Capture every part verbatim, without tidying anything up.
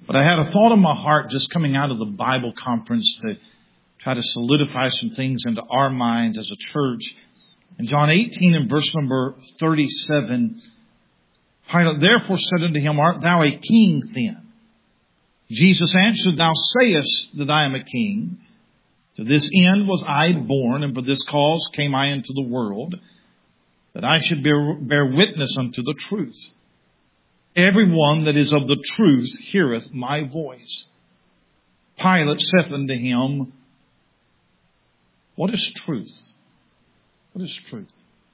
But I had a thought in my heart just coming out of the Bible conference to try to solidify some things into our minds as a church. In John eighteen and verse number thirty-seven, Pilate therefore said unto him, Art thou a king then? Jesus answered, Thou sayest that I am a king. To this end was I born, and for this cause came I into the world, that I should bear, bear witness unto the truth. Everyone that is of the truth heareth my voice. Pilate saith unto him, What is truth? What is truth?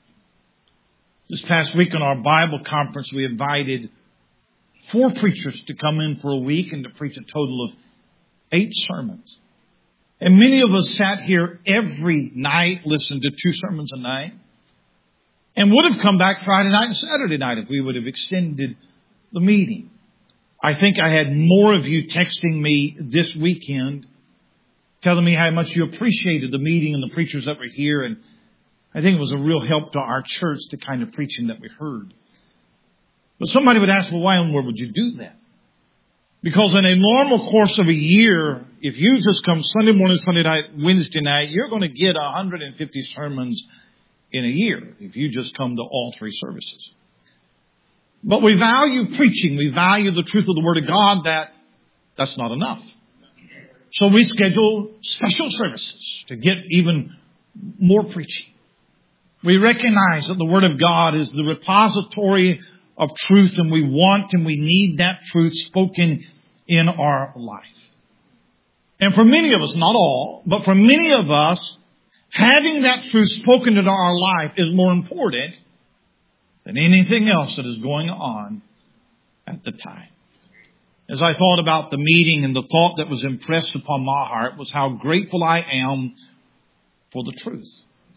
This past week in our Bible conference, we invited four preachers to come in for a week and to preach a total of eight sermons. And many of us sat here every night, listened to two sermons a night, and would have come back Friday night and Saturday night if we would have extended the meeting. I think I had more of you texting me this weekend, telling me how much you appreciated the meeting and the preachers that were here. And I think it was a real help to our church, the kind of preaching that we heard. But somebody would ask, well, why in the world would you do that? Because in a normal course of a year, if you just come Sunday morning, Sunday night, Wednesday night, you're going to get one hundred fifty sermons in a year if you just come to all three services. But we value preaching. We value the truth of the Word of God. That that's not enough. So we schedule special services to get even more preaching. We recognize that the Word of God is the repository of truth, and we want and we need that truth spoken in our life. And for many of us, not all, but for many of us, having that truth spoken into our life is more important than anything else that is going on at the time. As I thought about the meeting, and the thought that was impressed upon my heart was how grateful I am for the truth.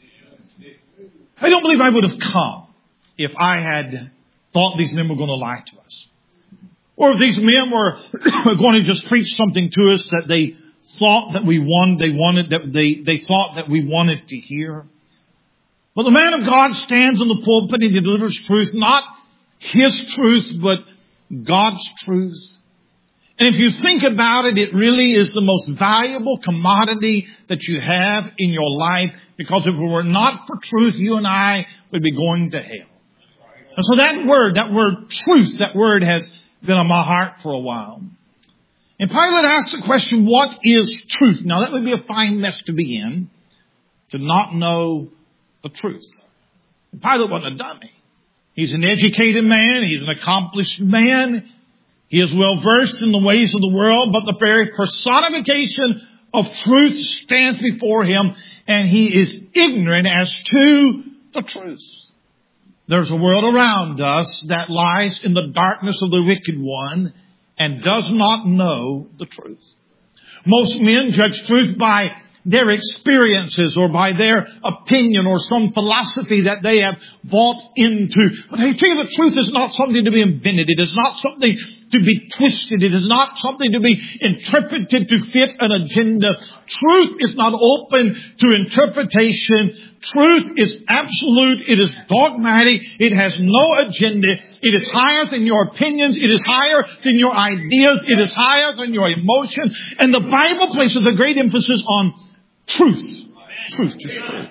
I don't believe I would have come if I had thought these men were going to lie to us. Or if these men were going to just preach something to us that they thought that we wanted, they wanted, that they, they thought that we wanted to hear. But the man of God stands in the pulpit and he delivers truth, not his truth, but God's truth. And if you think about it, it really is the most valuable commodity that you have in your life, because if it were not for truth, you and I would be going to hell. And so that word, that word truth, that word has been on my heart for a while. And Pilate asked the question, what is truth? Now that would be a fine mess to be in, to not know the truth. And Pilate wasn't a dummy. He's an educated man. He's an accomplished man. He is well versed in the ways of the world, but the very personification of truth stands before him, and he is ignorant as to the truth. There's a world around us that lies in the darkness of the wicked one and does not know the truth. Most men judge truth by their experiences or by their opinion or some philosophy that they have bought into. But I tell you, the truth is not something to be invented. It is not something to be twisted. It is not something to be interpreted to fit an agenda. Truth is not open to interpretation. Truth is absolute. It is dogmatic. It has no agenda. It is higher than your opinions. It is higher than your ideas. It is higher than your emotions. And the Bible places a great emphasis on truth. Truth, just truth.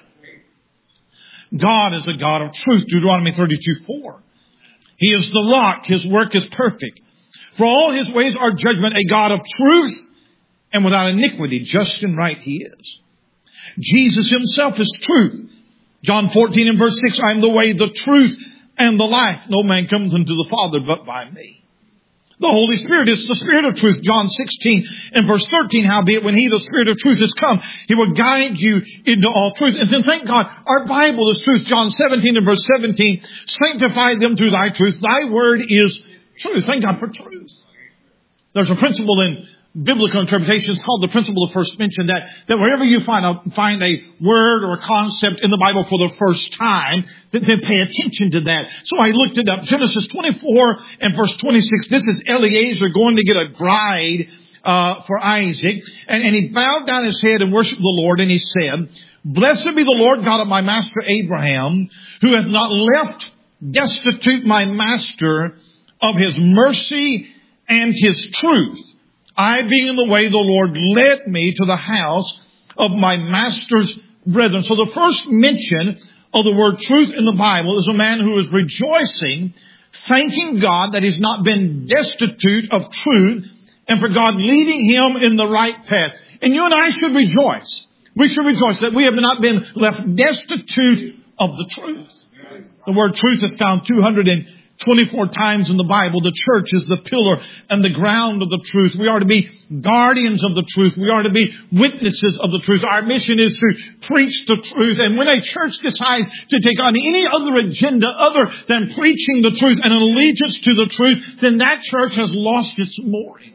God is a God of truth. Deuteronomy thirty-two four. He is the rock. His work is perfect. For all his ways are judgment, a God of truth and without iniquity. Just and right he is. Jesus himself is truth. John fourteen and verse six, I am the way, the truth, and the life. No man comes unto the Father but by me. The Holy Spirit is the Spirit of truth. John sixteen and verse thirteen, howbeit when he, the Spirit of truth, is come, he will guide you into all truth. And then thank God, our Bible is truth. John seventeen and verse seventeen, sanctify them through thy truth. Thy word is truth. Thank God for truth. There's a principle in biblical interpretation. It's called the principle of first mention, that, that wherever you find a, find a word or a concept in the Bible for the first time, then, then pay attention to that. So I looked it up. Genesis twenty-four and verse twenty-six. This is Eliezer going to get a bride uh, for Isaac. And, and he bowed down his head and worshiped the Lord. And he said, Blessed be the Lord God of my master Abraham, who hath not left destitute my master of his mercy and his truth. I being in the way, the Lord led me to the house of my master's brethren. So the first mention of the word truth in the Bible is a man who is rejoicing, thanking God that he's not been destitute of truth and for God leading him in the right path. And you and I should rejoice. We should rejoice that we have not been left destitute of the truth. The word truth is found two hundred twenty-four times in the Bible. The church is the pillar and the ground of the truth. We are to be guardians of the truth. We are to be witnesses of the truth. Our mission is to preach the truth. And when a church decides to take on any other agenda other than preaching the truth and an allegiance to the truth, then that church has lost its moorings.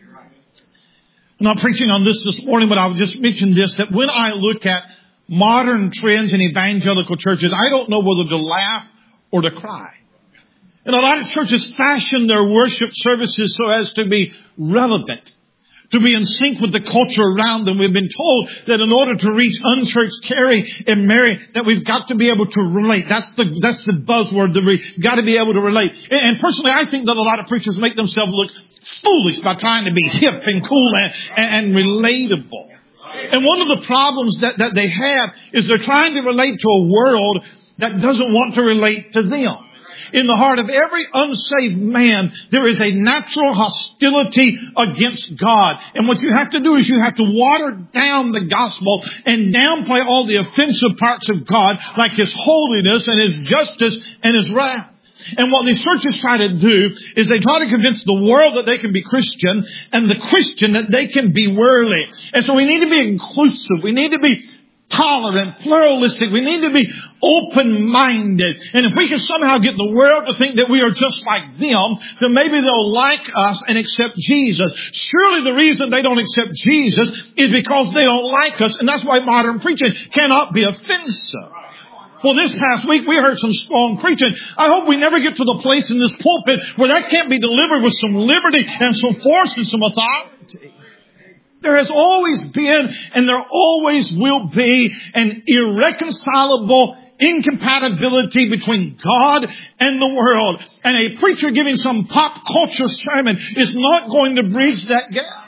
I'm not preaching on this this morning, but I'll just mention this, that when I look at modern trends in evangelical churches, I don't know whether to laugh or to cry. And a lot of churches fashion their worship services so as to be relevant, to be in sync with the culture around them. We've been told that in order to reach unchurched Carrie and Mary, that we've got to be able to relate. That's the that's the buzzword. That we've got to be able to relate. And, and personally, I think that a lot of preachers make themselves look foolish by trying to be hip and cool and, and, and relatable. And one of the problems that, that they have is they're trying to relate to a world that doesn't want to relate to them. In the heart of every unsaved man, there is a natural hostility against God. And what you have to do is you have to water down the gospel and downplay all the offensive parts of God, like His holiness and His justice and His wrath. And what these churches try to do is they try to convince the world that they can be Christian and the Christian that they can be worldly. And so we need to be inclusive. We need to be tolerant, pluralistic. We need to be open-minded. And if we can somehow get the world to think that we are just like them, then maybe they'll like us and accept Jesus. Surely the reason they don't accept Jesus is because they don't like us. And that's why modern preaching cannot be offensive. Well, this past week we heard some strong preaching. I hope we never get to the place in this pulpit where that can't be delivered with some liberty and some force and some authority. There has always been and there always will be an irreconcilable incompatibility between God and the world. And a preacher giving some pop culture sermon is not going to bridge that gap.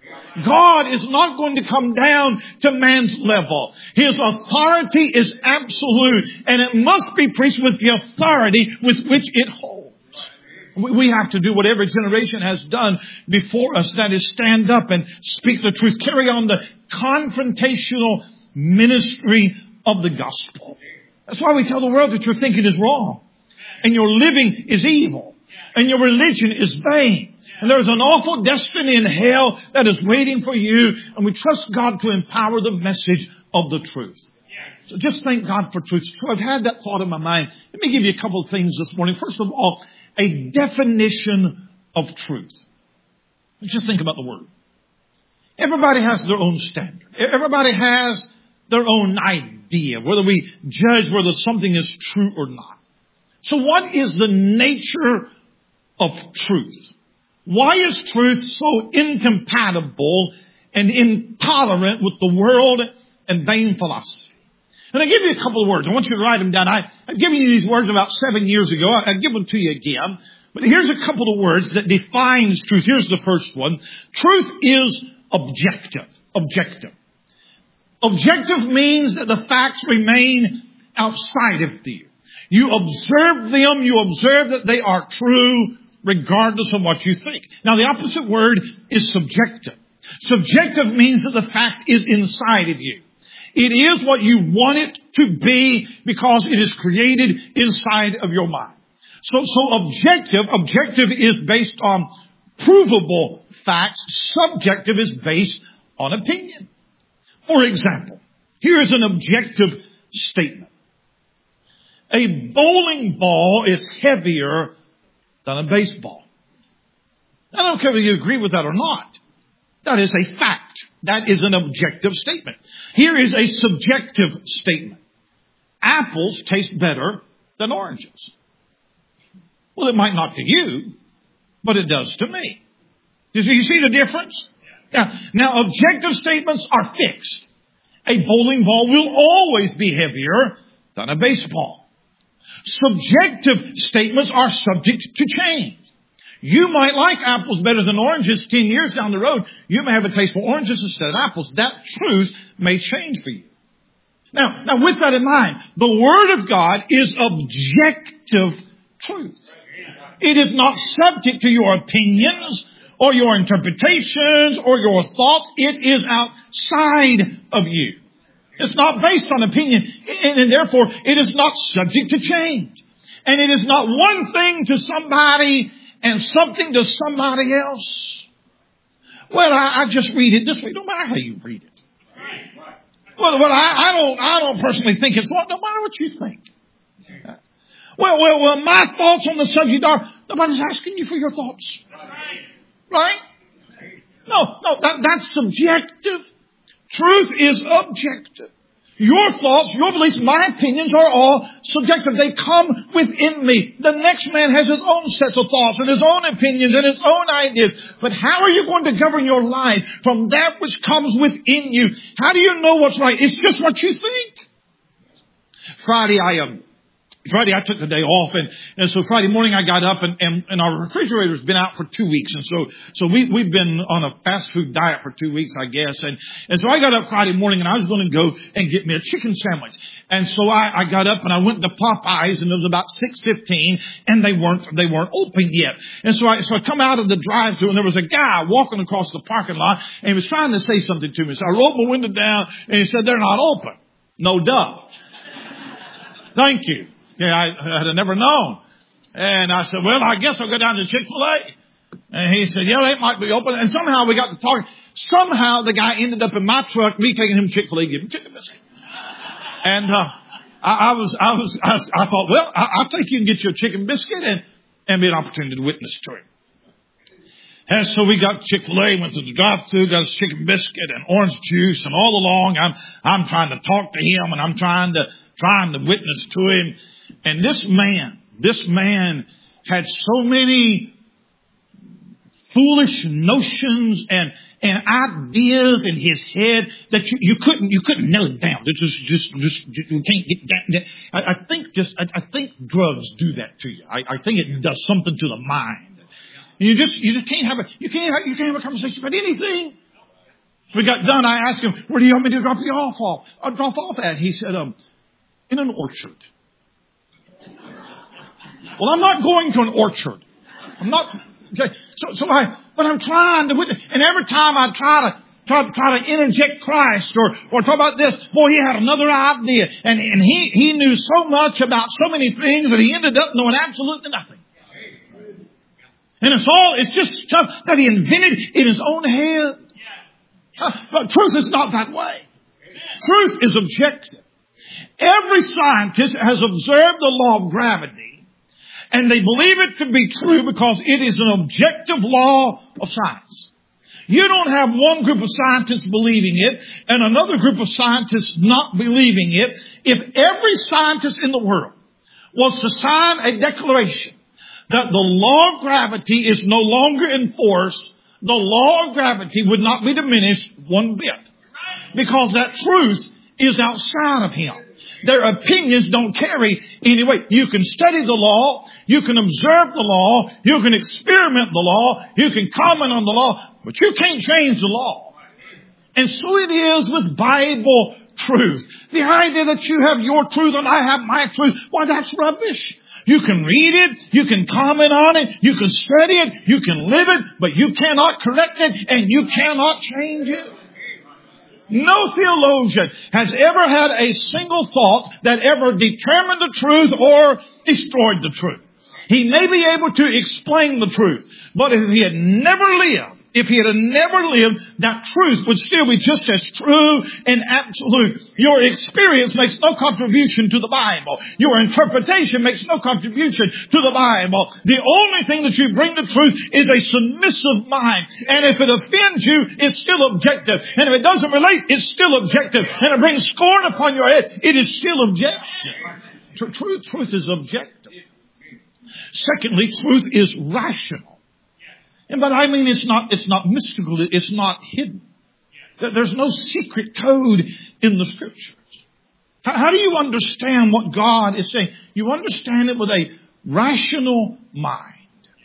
God is not going to come down to man's level. His authority is absolute, and it must be preached with the authority with which it holds. We have to do what every generation has done before us, that is stand up and speak the truth. Carry on the confrontational ministry of the gospel. That's why we tell the world that your thinking is wrong, and your living is evil, and your religion is vain. And there's an awful destiny in hell that is waiting for you. And we trust God to empower the message of the truth. So just thank God for truth. So I've had that thought in my mind. Let me give you a couple of things this morning. First of all, a definition of truth. Just think about the word. Everybody has their own standard. Everybody has their own idea, whether we judge whether something is true or not. So what is the nature of truth? Why is truth so incompatible and intolerant with the world and vain philosophy? And I give you a couple of words. I want you to write them down. I, I've given you these words about seven years ago. I, I'll give them to you again. But here's a couple of words that defines truth. Here's the first one. Truth is objective. Objective. Objective means that the facts remain outside of you. You observe them. You observe that they are true, regardless of what you think. Now, the opposite word is subjective. Subjective means that the fact is inside of you. It is what you want it to be because it is created inside of your mind. So, so objective, objective is based on provable facts. Subjective is based on opinion. For example, here is an objective statement. A bowling ball is heavier than a baseball. I don't care whether you agree with that or not. That is a fact. That is an objective statement. Here is a subjective statement. Apples taste better than oranges. Well, it might not to you, but it does to me. Do you see the difference? Now, now objective statements are fixed. A bowling ball will always be heavier than a baseball. Subjective statements are subject to change. You might like apples better than oranges. Ten years down the road, you may have a taste for oranges instead of apples. That truth may change for you. Now, now with that in mind, the Word of God is objective truth. It is not subject to your opinions or your interpretations or your thoughts. It is outside of you. It's not based on opinion, and, and therefore it is not subject to change. And it is not one thing to somebody and something to somebody else. Well, I, I just read it this way. No matter how you read it. Well, well I, I don't. I don't personally think it's wrong. No matter what you think. Well, well, well. My thoughts on the subject are. Nobody's asking you for your thoughts, right? No, no. That, that's subjective. Truth is objective. Your thoughts, your beliefs, my opinions are all subjective. They come within me. The next man has his own sets of thoughts and his own opinions and his own ideas. But how are you going to govern your life from that which comes within you? How do you know what's right? It's just what you think. Friday, I um, Friday I took the day off, and, and so Friday morning I got up, and, and, and our refrigerator's been out for two weeks, and so so we we've been on a fast food diet for two weeks, I guess, and and so I got up Friday morning, and I was going to go and get me a chicken sandwich, and so I, I got up and I went to Popeyes, and it was about six fifteen, and they weren't they weren't open yet, and so I so I come out of the drive-thru, and there was a guy walking across the parking lot, and he was trying to say something to me, so I rolled my window down, and he said, "They're not open." No duh. Thank you. Yeah, I, I'd have never known. And I said, well, I guess I'll go down to Chick-fil-A. And he said, yeah, they might be open. And somehow we got to talking. Somehow the guy ended up in my truck, me taking him to Chick-fil-A, giving him chicken biscuit. And, uh, I, I was, I was, I, I thought, well, I, I'll take you and get you a chicken biscuit and, and be an opportunity to witness to him. And so we got Chick-fil-A, went to the drive-thru, got a chicken biscuit and orange juice, and all along I'm, I'm trying to talk to him, and I'm trying to, trying to witness to him. And this man, this man had so many foolish notions and, and ideas in his head that you, you couldn't, you couldn't nail it down. This is just, just, just, you can't get that. I, I think just, I, I think drugs do that to you. I, I think it does something to the mind. You just, you just can't have a, you can't have, you can't have a conversation about anything. We got done. I asked him, where do you want me to drop you off off? I'll drop off at. He said, um, in an orchard. Well, I'm not going to an orchard. I'm not. Okay. So, so I, but I'm trying to witness. And every time I try to, try, try to interject Christ or, or talk about this, boy, he had another idea. And, and he, he knew so much about so many things that he ended up knowing absolutely nothing. And it's all, it's just stuff that he invented in his own head. Uh, but truth is not that way. Truth is objective. Every scientist has observed the law of gravity, and they believe it to be true because it is an objective law of science. You don't have one group of scientists believing it and another group of scientists not believing it. If every scientist in the world was to sign a declaration that the law of gravity is no longer enforced, the law of gravity would not be diminished one bit, because that truth is outside of him. Their opinions don't carry any weight. You can study the law, you can observe the law, you can experiment the law, you can comment on the law, but you can't change the law. And so it is with Bible truth. The idea that you have your truth and I have my truth, why, that's rubbish. You can read it, you can comment on it, you can study it, you can live it, but you cannot correct it and you cannot change it. No theologian has ever had a single thought that ever determined the truth or destroyed the truth. He may be able to explain the truth, but if he had never lived, if he had never lived, that truth would still be just as true and absolute. Your experience makes no contribution to the Bible. Your interpretation makes no contribution to the Bible. The only thing that you bring to truth is a submissive mind. And if it offends you, it's still objective. And if it doesn't relate, it's still objective. And it brings scorn upon your head, it is still objective. Truth, truth is objective. Secondly, truth is rational. And but I mean, it's not, it's not mystical. It's not hidden. There's no secret code in the Scriptures. How, how do you understand what God is saying? You understand it with a rational mind.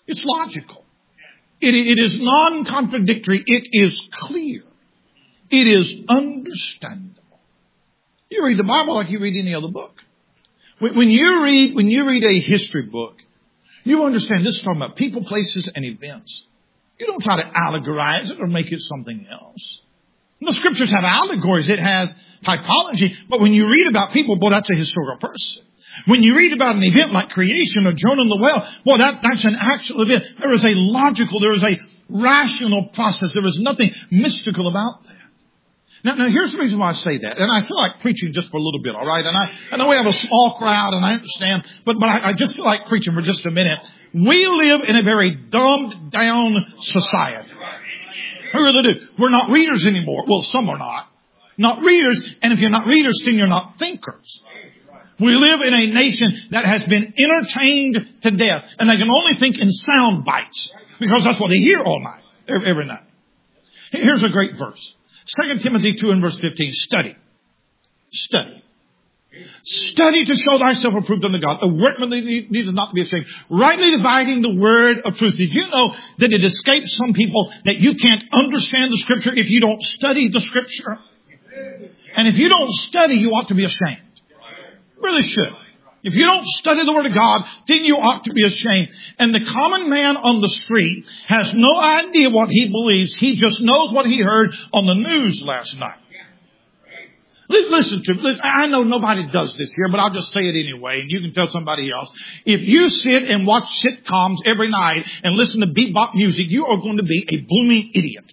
It's logical. It, it is non-contradictory. It is clear. It is understandable. You read the Bible like you read any other book. When, when you read, when you read a history book, you understand this is talking about people, places, and events. You don't try to allegorize it or make it something else. The scriptures have allegories. It has typology. But when you read about people, boy, that's a historical person. When you read about an event like creation or Jonah in the well, boy, that, that's an actual event. There is a logical, there is a rational process. There is nothing mystical about that. Now, now here's the reason why I say that. And I feel like preaching just for a little bit, all right? And I, I know we have a small crowd, and I understand. But, but I, I just feel like preaching for just a minute. We live in a very dumbed down society. We really do. We're not readers anymore. Well, some are not. Not readers. And if you're not readers, then you're not thinkers. We live in a nation that has been entertained to death. And they can only think in sound bites. Because that's what they hear all night. Every, every night. Here's a great verse. Second Timothy two and verse fifteen. Study. Study. Study to show thyself approved unto God. A workman that needs not to be ashamed. Rightly dividing the word of truth. Did you know that it escapes some people that you can't understand the scripture if you don't study the scripture? And if you don't study, you ought to be ashamed. Really should. If you don't study the word of God, then you ought to be ashamed. And the common man on the street has no idea what he believes. He just knows what he heard on the news last night. Listen to me. I know nobody does this here, but I'll just say it anyway, and you can tell somebody else. If you sit and watch sitcoms every night and listen to bebop music, you are going to be a blooming idiot.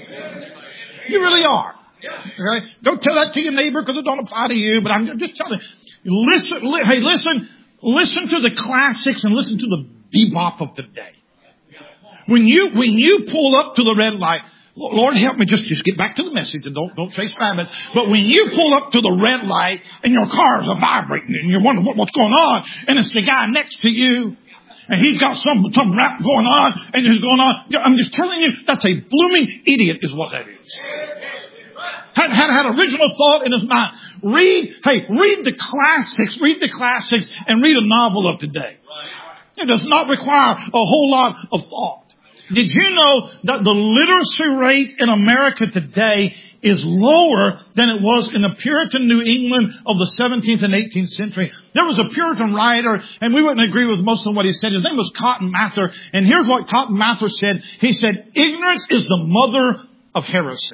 You really are. Okay? Don't tell that to your neighbor because it don't apply to you, but I'm just telling you. Listen, li- hey, listen, listen to the classics and listen to the bebop of today. When you, when you pull up to the red light, Lord help me, just, just get back to the message and don't, don't chase rabbits. But when you pull up to the red light and your cars are vibrating and you're wondering what, what's going on, and it's the guy next to you, and he's got some, some rap going on, and it's going on, I'm just telling you, that's a blooming idiot is what that is. Had, had, had original thought in his mind. Read, hey, read the classics, read the classics, and read a novel of today. It does not require a whole lot of thought. Did you know that the literacy rate in America today is lower than it was in the Puritan New England of the seventeenth and eighteenth century? There was a Puritan writer, and we wouldn't agree with most of what he said. His name was Cotton Mather. And here's what Cotton Mather said. He said, ignorance is the mother of heresy.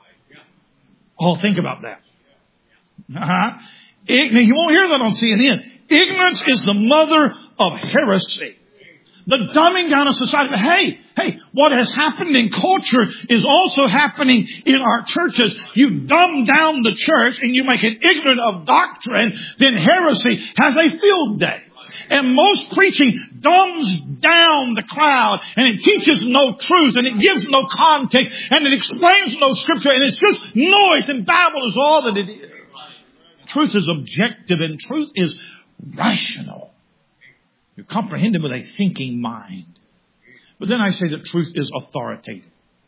Oh, think about that. Uh-huh. Ign- you won't hear that on C N N. Ignorance is the mother of heresy. The dumbing down of society. But hey, hey, what has happened in culture is also happening in our churches. You dumb down the church and you make it ignorant of doctrine, then heresy has a field day. And most preaching dumbs down the crowd, and it teaches no truth, and it gives no context, and it explains no scripture, and it's just noise, and babble is all that it is. Truth is objective, and truth is rational. You comprehend it with a thinking mind. But then I say that truth is authoritative.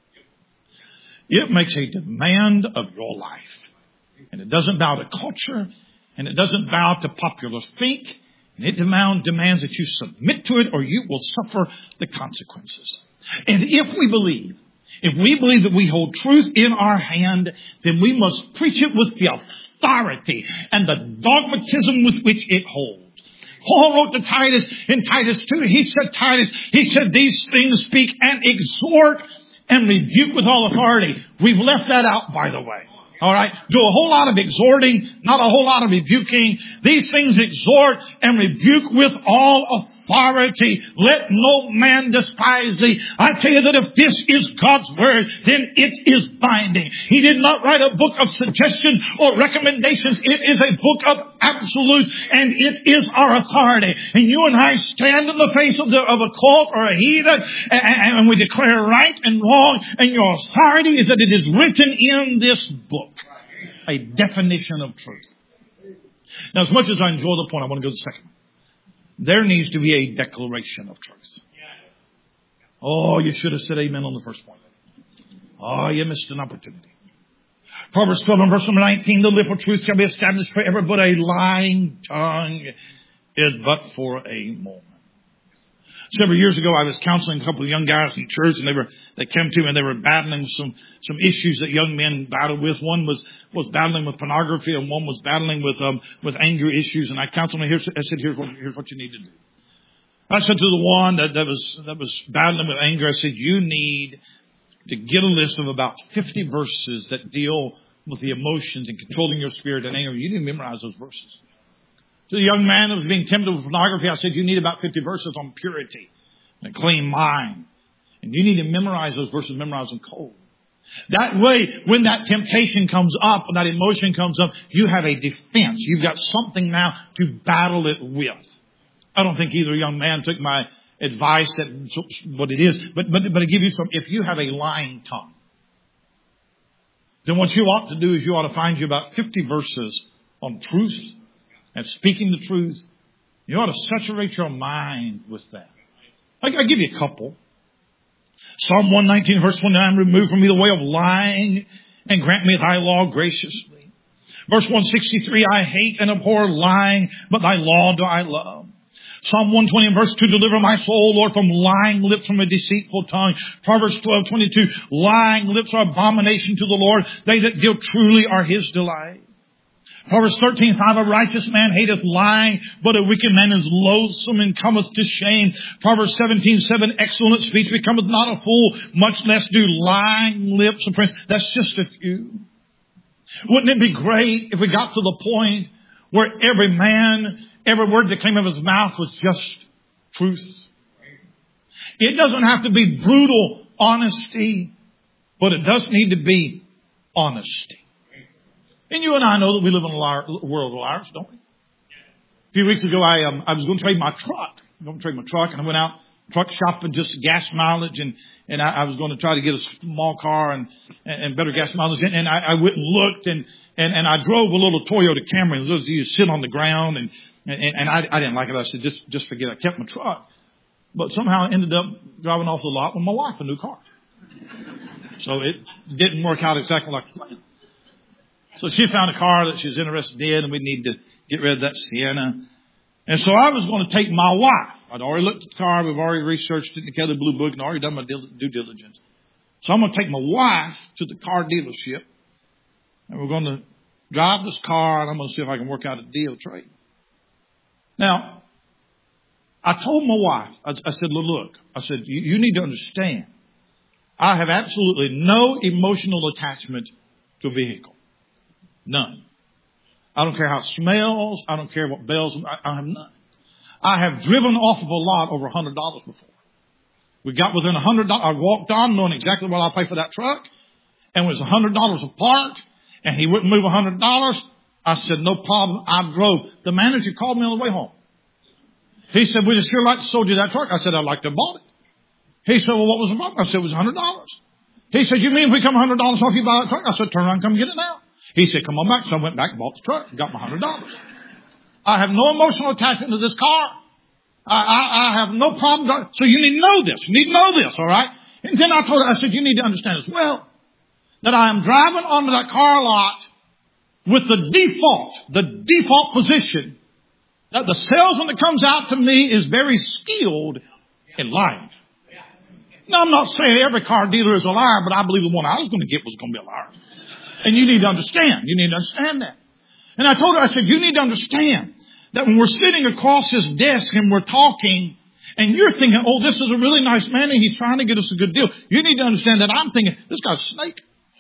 It makes a demand of your life. And it doesn't bow to culture. And it doesn't bow to popular think. And it demand, demands that you submit to it or you will suffer the consequences. And if we believe, if we believe that we hold truth in our hand, then we must preach it with the authority and the dogmatism with which it holds. Paul wrote to Titus in Titus two. He said, Titus, he said, these things speak and exhort and rebuke with all authority. We've left that out, by the way. All right. Do a whole lot of exhorting, not a whole lot of rebuking. These things exhort and rebuke with all authority. Let no man despise thee. I tell you that if this is God's word, then it is binding. He did not write a book of suggestions or recommendations. It is a book of absolutes, and it is our authority. And you and I stand in the face of, the, of a cult or a heathen, and, and we declare right and wrong, and your authority is that it is written in this book. A definition of truth. Now, as much as I enjoy the point, I want to go to the second. There needs to be a declaration of truth. Oh, you should have said amen on the first point. Oh, you missed an opportunity. Proverbs twelve and verse number nineteen, the lip of truth shall be established forever, but a lying tongue is but for a moment. Several years ago, I was counseling a couple of young guys in church, and they were they came to me and they were battling some some issues that young men battle with. One was was battling with pornography, and one was battling with um with anger issues. And I counseled them. Here's, I said, "Here's what here's what you need to do." I said to the one that, that was that was battling with anger, I said, "You need to get a list of about fifty verses that deal with the emotions and controlling your spirit and anger. You need to memorize those verses." To the young man that was being tempted with pornography, I said, "You need about fifty verses on purity and a clean mind. And you need to memorize those verses, memorize them cold. That way, when that temptation comes up, when that emotion comes up, you have a defense. You've got something now to battle it with." I don't think either young man took my advice that what it is, but, but, but I give you some, if you have a lying tongue, then what you ought to do is you ought to find you about fifty verses on truth and speaking the truth. You ought to saturate your mind with that. I, I give you a couple. Psalm one nineteen, verse twenty-nine, "Remove from me the way of lying and grant me thy law graciously." Verse one sixty-three, "I hate and abhor lying, but thy law do I love." Psalm one twenty, verse two, "Deliver my soul, Lord, from lying lips, from a deceitful tongue." Proverbs twelve twenty-two, "Lying lips are abomination to the Lord. They that deal truly are his delight." Proverbs thirteen five, "A righteous man hateth lying, but a wicked man is loathsome and cometh to shame." Proverbs seventeen seven, "Excellent speech becometh not a fool, much less do lying lips oppress." That's just a few. Wouldn't it be great if we got to the point where every man, every word that came out of his mouth was just truth? It doesn't have to be brutal honesty, but it does need to be honesty. And you and I know that we live in a liar, world of liars, don't we? A few weeks ago, I um, I was going to trade my truck. I'm going to trade my truck, and I went out truck shopping, just gas mileage, and and I, I was going to try to get a small car and and, and better gas mileage. And, and I, I went and looked, and, and and I drove a little Toyota Camry. Those of you sit on the ground, and and, and I, I didn't like it. I said, just just forget it. I kept my truck, but somehow I ended up driving off the lot with my wife a new car. So it didn't work out exactly like the plan. So she found a car that she was interested in, and we need to get rid of that Sienna. And so I was going to take my wife. I'd already looked at the car. We've already researched it in the Kelly Blue Book and already done my due diligence. So I'm going to take my wife to the car dealership, and we're going to drive this car, and I'm going to see if I can work out a deal trade. Now, I told my wife, I, I said, look, I said, you, you need to understand, I have absolutely no emotional attachment to a vehicle. None. I don't care how it smells. I don't care what bells. I, I have none. I have driven off of a lot over one hundred dollars before. We got within one hundred dollars. I walked on knowing exactly what I'll pay for that truck. And it was one hundred dollars apart. And he wouldn't move one hundred dollars. I said, no problem. I drove. The manager called me on the way home. He said, we'd sure like to sold you that truck. I said, I'd like to have bought it. He said, well, what was the problem? I said, it was one hundred dollars. He said, you mean if we come one hundred dollars off you buy that truck? I said, turn around and come get it now. He said, come on back. So I went back and bought the truck and got my one hundred dollars. I have no emotional attachment to this car. I, I, I have no problem. So you need to know this. You need to know this, all right? And then I told her, I said, you need to understand as well that I am driving onto that car lot with the default, the default position that the salesman that comes out to me is very skilled in lying. Now, I'm not saying every car dealer is a liar, but I believe the one I was going to get was going to be a liar. And you need to understand. You need to understand that. And I told her, I said, you need to understand that when we're sitting across his desk and we're talking and you're thinking, oh, this is a really nice man and he's trying to get us a good deal. You need to understand that I'm thinking, this guy's a snake.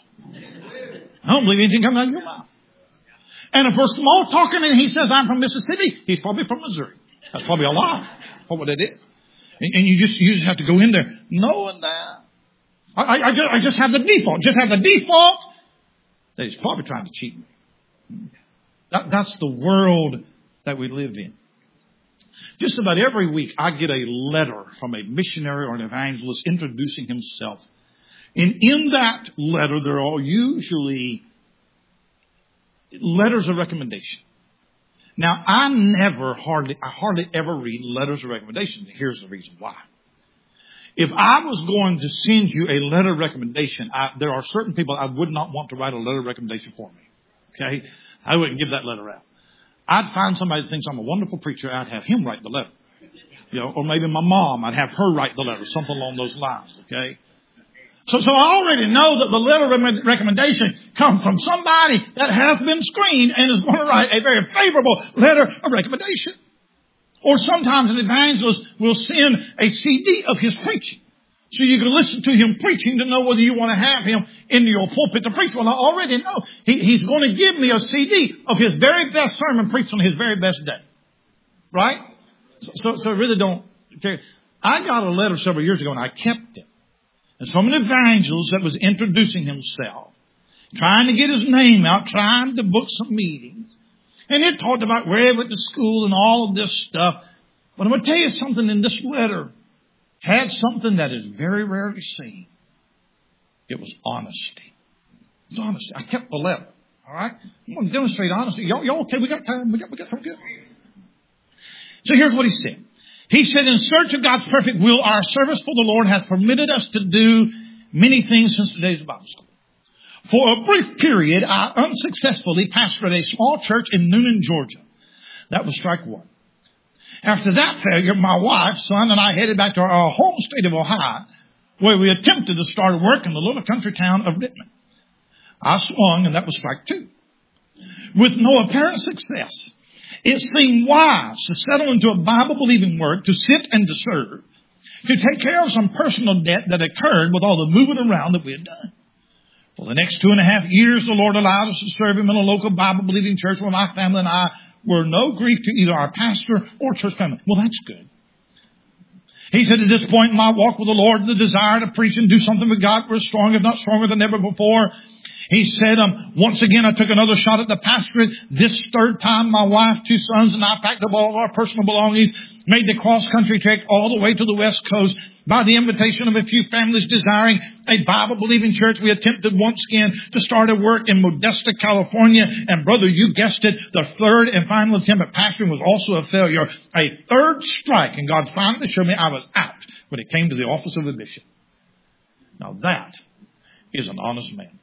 I don't believe anything comes out of your mouth. And if we're small talking and he says, I'm from Mississippi, he's probably from Missouri. That's probably a lie. What that is. And, and you just, you just have to go in there knowing that. I, I, I, just, I just have the default. Just have the default that he's probably trying to cheat me. That, that's the world that we live in. Just about every week, I get a letter from a missionary or an evangelist introducing himself. And in that letter, there are usually letters of recommendation. Now, I never, hardly, I hardly ever read letters of recommendation. Here's the reason why. If I was going to send you a letter of recommendation, I, there are certain people I would not want to write a letter of recommendation for me. Okay? I wouldn't give that letter out. I'd find somebody that thinks I'm a wonderful preacher. I'd have him write the letter. You know, or maybe my mom, I'd have her write the letter, something along those lines, okay? So, so I already know that the letter of recommendation comes from somebody that has been screened and is going to write a very favorable letter of recommendation. Or sometimes an evangelist will send a C D of his preaching. So you can listen to him preaching to know whether you want to have him in your pulpit to preach. Well, I already know he, he's going to give me a C D of his very best sermon preached on his very best day. Right? So, so, so I really don't care. I got a letter several years ago and I kept it. And some evangelist that was introducing himself, trying to get his name out, trying to book some meetings. And it talked about where he went to school and all of this stuff. But I'm going to tell you something in this letter. Had something that is very rarely seen. It was honesty. It was honesty. I kept the letter. All right? I'm going to demonstrate honesty. Y'all, y'all okay? We got time. We got, we got time. Good. So here's what he said. He said, in search of God's perfect will, our service for the Lord has permitted us to do many things since the days of Bible school. For a brief period, I unsuccessfully pastored a small church in Noonan, Georgia. That was strike one. After that failure, my wife, son, and I headed back to our home state of Ohio, where we attempted to start work in the little country town of Rittman. I swung, and that was strike two. With no apparent success, it seemed wise to settle into a Bible-believing work, to sit and to serve, to take care of some personal debt that occurred with all the moving around that we had done. For the next two and a half years, the Lord allowed us to serve Him in a local Bible-believing church where my family and I were no grief to either our pastor or church family. Well, that's good. He said, at this point in my walk with the Lord, the desire to preach and do something with God was strong, if not stronger than ever before. He said, um, once again, I took another shot at the pastorate. This third time, my wife, two sons, and I packed up all of our personal belongings, made the cross-country trek all the way to the West Coast. By the invitation of a few families desiring a Bible-believing church, we attempted once again to start a work in Modesto, California. And brother, you guessed it, the third and final attempt at pastoring was also a failure. A third strike, and God finally showed me I was out when it came to the office of a bishop. Now that is an honest man.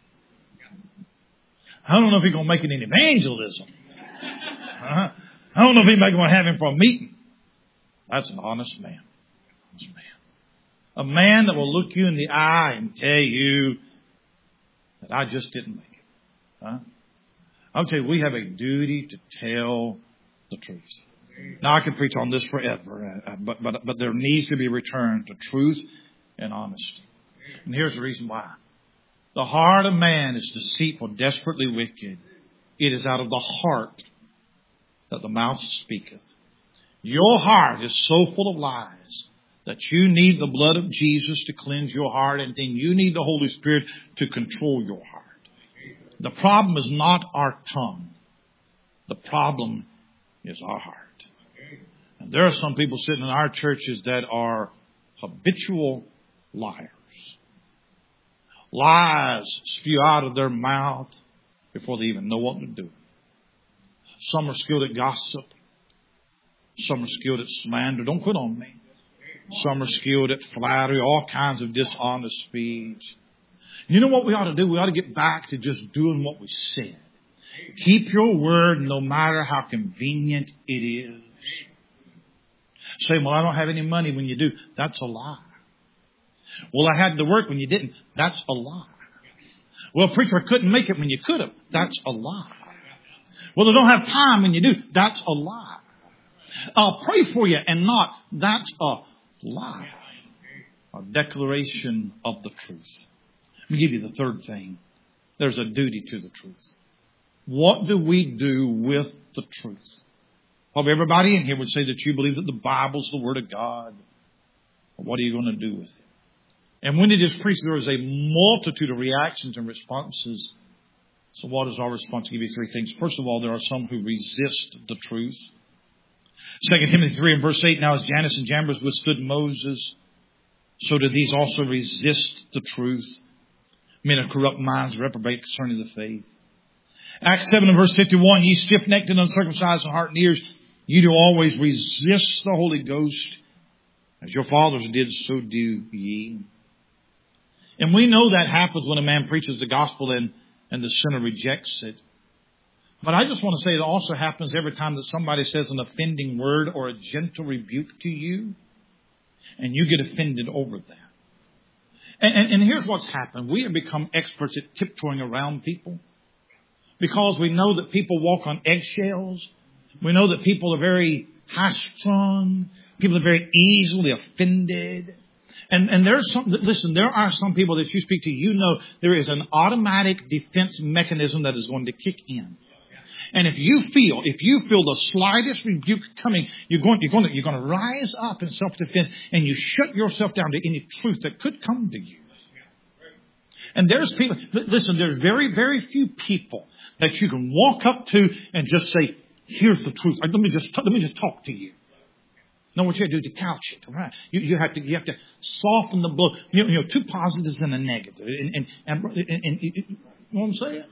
I don't know if he's going to make it in evangelism. Uh-huh. I don't know if anybody's going to have him for a meeting. That's an honest man. Honest man. A man that will look you in the eye and tell you that I just didn't make it. Huh? I'll tell you, we have a duty to tell the truth. Now, I could preach on this forever, uh, but, but, but there needs to be a return to truth and honesty. And here's the reason why. The heart of man is deceitful, desperately wicked. It is out of the heart that the mouth speaketh. Your heart is so full of lies that you need the blood of Jesus to cleanse your heart, and then you need the Holy Spirit to control your heart. The problem is not our tongue. The problem is our heart. And there are some people sitting in our churches that are habitual liars. Lies spew out of their mouth before they even know what to do. Some are skilled at gossip. Some are skilled at slander. Don't quit on me. Some are skilled at flattery, all kinds of dishonest speech. You know what we ought to do? We ought to get back to just doing what we said. Keep your word no matter how convenient it is. Say, well, I don't have any money when you do. That's a lie. Well, I had to work when you didn't. That's a lie. Well, preacher, I couldn't make it when you could have. That's a lie. Well, I don't have time when you do. That's a lie. I'll pray for you and not. That's a lie. A declaration of the truth. Let me give you the third thing. There's a duty to the truth. What do we do with the truth? Probably everybody in here would say that you believe that the Bible's the Word of God. What are you going to do with it? And when it is preached, there is a multitude of reactions and responses. So what is our response? I'll give you three things. First of all, there are some who resist the truth. Second Timothy three and verse eight, now as Jannes and Jambres withstood Moses, so do these also resist the truth. Men of corrupt minds reprobate concerning the faith. Acts seven and verse fifty-one, ye stiff-necked and uncircumcised in heart and ears, ye do always resist the Holy Ghost. As your fathers did, so do ye. And we know that happens when a man preaches the gospel and, and the sinner rejects it. But I just want to say it also happens every time that somebody says an offending word or a gentle rebuke to you, and you get offended over that. And, and, and here's what's happened. We have become experts at tiptoeing around people because we know that people walk on eggshells. We know that people are very high-strung. People are very easily offended. And, and there's some, listen, there are some people that you speak to, you know there is an automatic defense mechanism that is going to kick in. And if you feel, if you feel the slightest rebuke coming, you're going, you're going to, you're going to rise up in self-defense and you shut yourself down to any truth that could come to you. And there's people, listen, there's very, very few people that you can walk up to and just say, here's the truth. Let me just, let me just talk to you. No, what you have to do is to couch it, all right? You, you have to, you have to soften the blow. You know, you know two positives and a negative. And, and, and, and, and, and you know what I'm saying?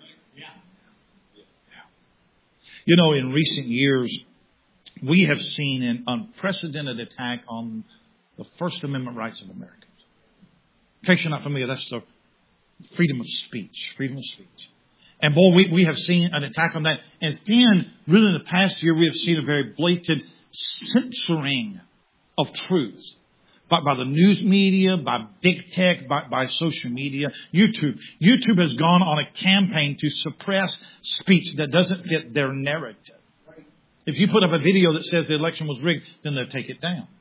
You know, in recent years, we have seen an unprecedented attack on the First Amendment rights of Americans. In case you're not familiar, that's the freedom of speech, freedom of speech. And boy, we, we have seen an attack on that. And then, really in the past year, we have seen a very blatant censoring of truth. By, by the news media, by big tech, by, by social media, YouTube. YouTube has gone on a campaign to suppress speech that doesn't fit their narrative. If you put up a video that says the election was rigged, then they'll take it down.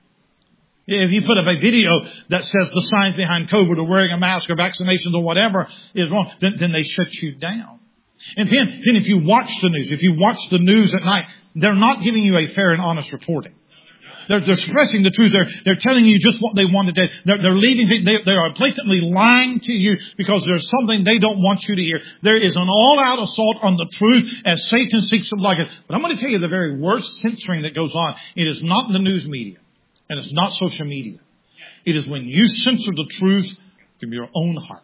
If you put up a video that says the science behind COVID or wearing a mask or vaccinations or whatever is wrong, then, then they shut you down. And then, then if you watch the news, if you watch the news at night, they're not giving you a fair and honest reporting. They're, they're suppressing the truth. They're, they're telling you just what they wanted to. They're, they're leading. They, they are blatantly lying to you because there's something they don't want you to hear. There is an all-out assault on the truth as Satan seeks to block it. But I'm going to tell you the very worst censoring that goes on. It is not in the news media, and it's not social media. It is when you censor the truth from your own heart.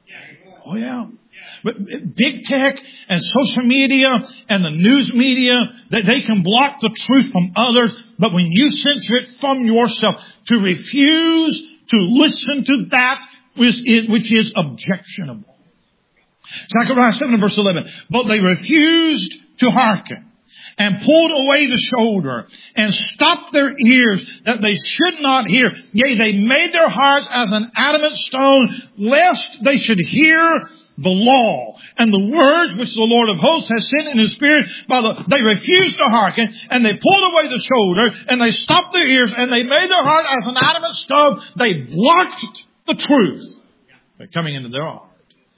Oh yeah. But big tech and social media and the news media, that they can block the truth from others. But when you censor it from yourself, to refuse to listen to that which is, which is objectionable. Zechariah seven verse eleven. But they refused to hearken and pulled away the shoulder and stopped their ears that they should not hear. Yea, they made their hearts as an adamant stone, lest they should hear the law and the words which the Lord of hosts has sent in His Spirit. By the, they refused to hearken, and they pulled away the shoulder, and they stopped their ears, and they made their heart as an adamant stone. They blocked the truth by coming into their heart.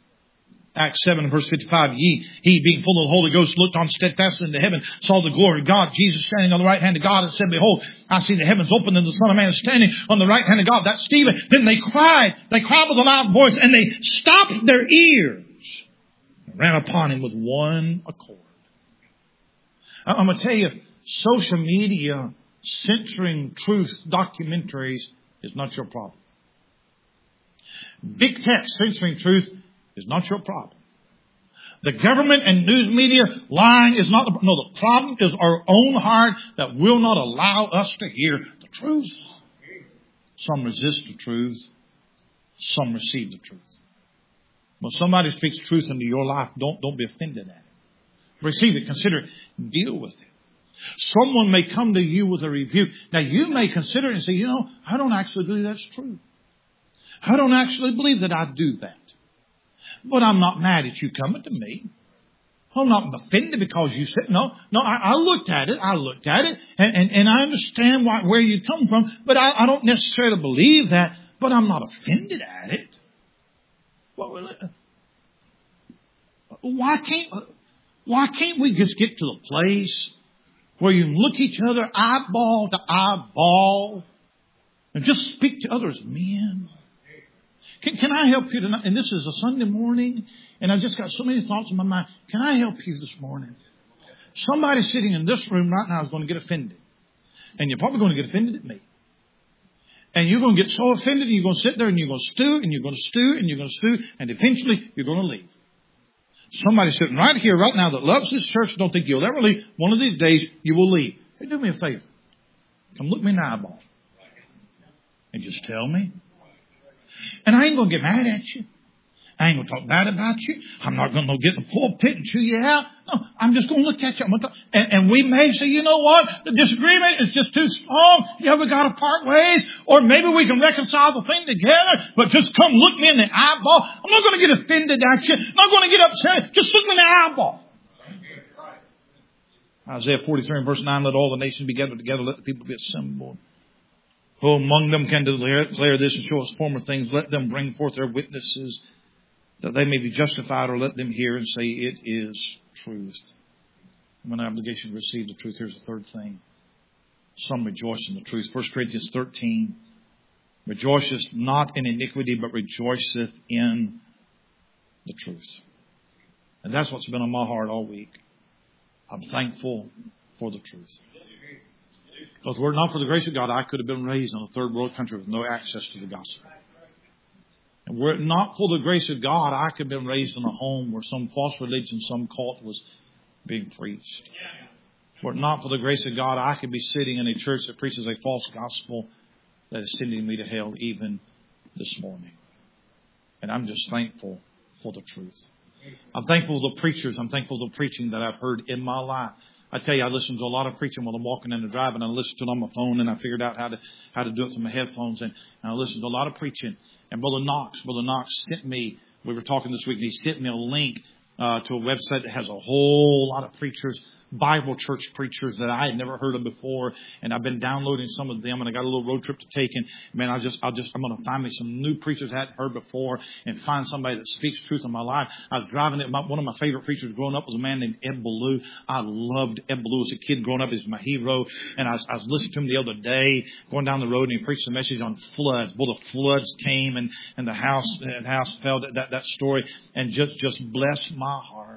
Acts seven verse fifty-five, Ye, he being full of the Holy Ghost looked on steadfastly into heaven, saw the glory of God, Jesus standing on the right hand of God, and said, Behold, I see the heavens open and the Son of Man is standing on the right hand of God. That's Stephen. Then they cried, they cried with a loud voice, and they stopped their ears and ran upon him with one accord. I'm going to tell you, social media censoring truth documentaries is not your problem. Big tech censoring truth is not your problem. The government and news media lying is not the, no, the problem is our own heart that will not allow us to hear the truth. Some resist the truth. Some receive the truth. When somebody speaks truth into your life, don't, don't be offended at it. Receive it. Consider it. Deal with it. Someone may come to you with a rebuke. Now you may consider it and say, you know, I don't actually believe that's true. I don't actually believe that I do that. But I'm not mad at you coming to me. I'm not offended because you said, no, no, I, I looked at it. I looked at it and, and, and I understand why, where you come from, but I, I don't necessarily believe that, but I'm not offended at it. Well, why can't, why can't we just get to the place where you can look each other eyeball to eyeball and just speak to others, men? Can, can I help you tonight? And this is a Sunday morning, and I've just got so many thoughts in my mind. Can I help you this morning? Somebody sitting in this room right now is going to get offended. And you're probably going to get offended at me. And you're going to get so offended, and you're going to sit there, and you're going to stew, and you're going to stew, and you're going to stew, and eventually you're going to leave. Somebody sitting right here, right now, that loves this church, don't think you'll ever leave. One of these days, you will leave. Hey, do me a favor. Come look me in the eyeball. And just tell me. And I ain't going to get mad at you. I ain't going to talk bad about you. I'm not going to get in the pulpit and chew you out. No, I'm just going to look at you. I'm going to talk. And, and we may say, you know what? The disagreement is just too strong. Yeah, we got to part ways. Or maybe we can reconcile the thing together. But just come look me in the eyeball. I'm not going to get offended at you. I'm not going to get upset. Just look me in the eyeball. Isaiah forty-three and verse nine, let all the nations be gathered together. Let the people be assembled. Who among them can declare this and show us former things? Let them bring forth their witnesses, that they may be justified, or let them hear and say, it is truth. I'm an obligation to receive the truth. Here's the third thing. Some rejoice in the truth. First Corinthians thirteen. Rejoiceth not in iniquity, but rejoiceth in the truth. And that's what's been on my heart all week. I'm thankful for the truth. Because were it not for the grace of God, I could have been raised in a third world country with no access to the gospel. And were it not for the grace of God, I could have been raised in a home where some false religion, some cult was being preached. Were it not for the grace of God, I could be sitting in a church that preaches a false gospel that is sending me to hell even this morning. And I'm just thankful for the truth. I'm thankful for the preachers. I'm thankful for the preaching that I've heard in my life. I tell you, I listen to a lot of preaching while I'm walking in the drive, and I listen to it on my phone, and I figured out how to how to do it through my headphones, and, and I listen to a lot of preaching. And Brother Knox, Brother Knox sent me, we were talking this week, and he sent me a link uh, to a website that has a whole lot of preachers, Bible church preachers that I had never heard of before, and I've been downloading some of them, and I got a little road trip to take, and man, I just, I'll just, I'm going to find me some new preachers I hadn't heard before, and find somebody that speaks truth in my life. I was driving it. My, one of my favorite preachers growing up was a man named Ed Ballou. I loved Ed Ballou as a kid growing up. He's my hero, and I was, I was listening to him the other day, going down the road, and he preached a message on floods. Well, the floods came, and and the house, and the house fell. That that, that story, and just just blessed my heart.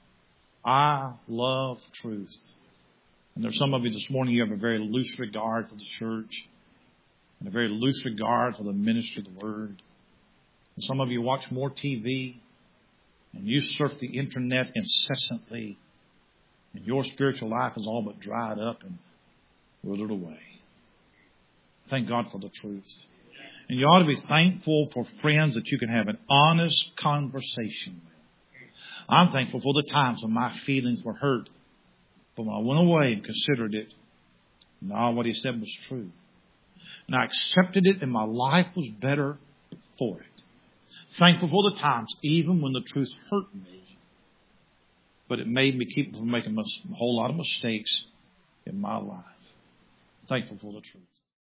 I love truth. And there's some of you this morning, you have a very loose regard for the church and a very loose regard for the ministry of the Word. And some of you watch more T V and you surf the internet incessantly, and your spiritual life is all but dried up and withered away. Thank God for the truth. And you ought to be thankful for friends that you can have an honest conversation with. I'm thankful for the times when my feelings were hurt. But when I went away and considered it, no, what he said was true. And I accepted it, and my life was better for it. Thankful for the times, even when the truth hurt me. But it made me keep from making a whole lot of mistakes in my life. Thankful for the truth.